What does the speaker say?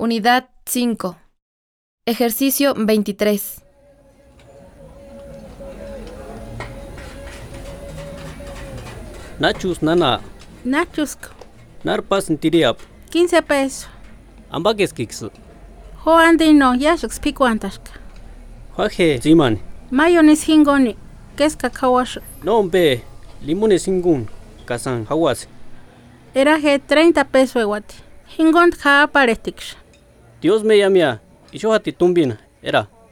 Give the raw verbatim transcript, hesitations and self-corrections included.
Unidad cinco. Ejercicio veintitrés. Nachos nana. Nachos, Narpas intiriap. quince pesos. Ambaques kix. Ho andino, yashux pico antashka. Juaje ziman. Mayones hingoni, quesca kawash. No be. Limones ingun. Kazan hawas. Eraje treinta pesos ewati. Hingon ha aparetix. Dios me llamia. Y yo a ti tumbina. Era.